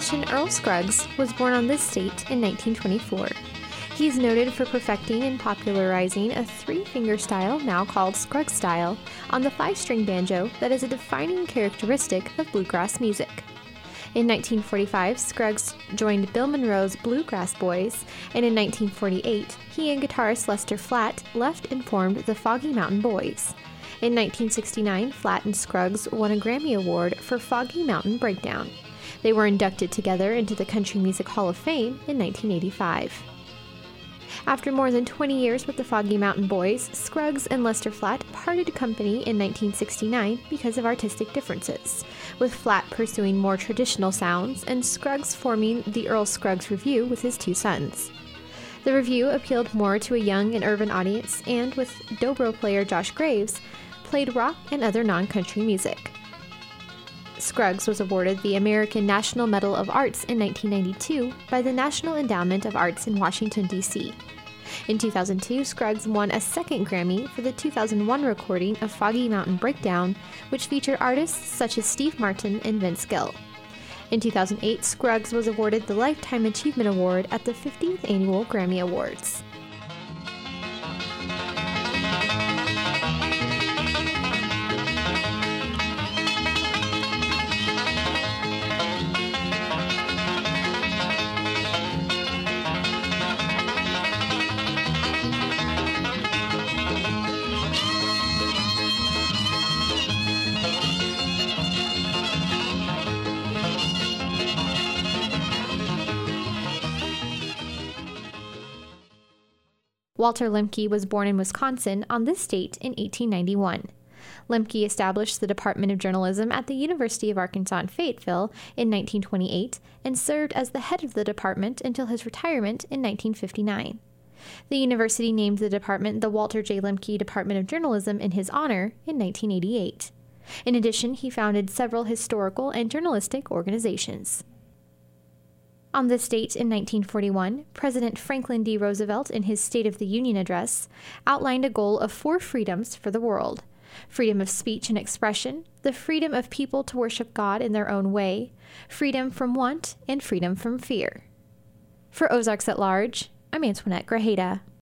musician Earl Scruggs was born on this date in 1924. He is noted for perfecting and popularizing a three-finger style, now called Scruggs style, on the five-string banjo that is a defining characteristic of bluegrass music. In 1945, Scruggs joined Bill Monroe's Bluegrass Boys, and in 1948, he and guitarist Lester Flatt left and formed the Foggy Mountain Boys. In 1969, Flatt and Scruggs won a Grammy Award for Foggy Mountain Breakdown. They were inducted together into the Country Music Hall of Fame in 1985. After more than 20 years with the Foggy Mountain Boys, Scruggs and Lester Flatt parted company in 1969 because of artistic differences, with Flatt pursuing more traditional sounds and Scruggs forming the Earl Scruggs Revue with his two sons. The Revue appealed more to a young and urban audience and, with dobro player Josh Graves, played rock and other non-country music. Scruggs was awarded the American National Medal of Arts in 1992 by the National Endowment of Arts in Washington, D.C. In 2002, Scruggs won a second Grammy for the 2001 recording of Foggy Mountain Breakdown, which featured artists such as Steve Martin and Vince Gill. In 2008, Scruggs was awarded the Lifetime Achievement Award at the 50th Annual Grammy Awards. Walter Lemke was born in Wisconsin on this date in 1891. Lemke established the Department of Journalism at the University of Arkansas in Fayetteville in 1928 and served as the head of the department until his retirement in 1959. The university named the department the Walter J. Lemke Department of Journalism in his honor in 1988. In addition, he founded several historical and journalistic organizations. On this date in 1941, President Franklin D. Roosevelt, in his State of the Union address, outlined a goal of 4 freedoms for the world: freedom of speech and expression, the freedom of people to worship God in their own way, freedom from want, and freedom from fear. For Ozarks at Large, I'm Antoinette Grajeda.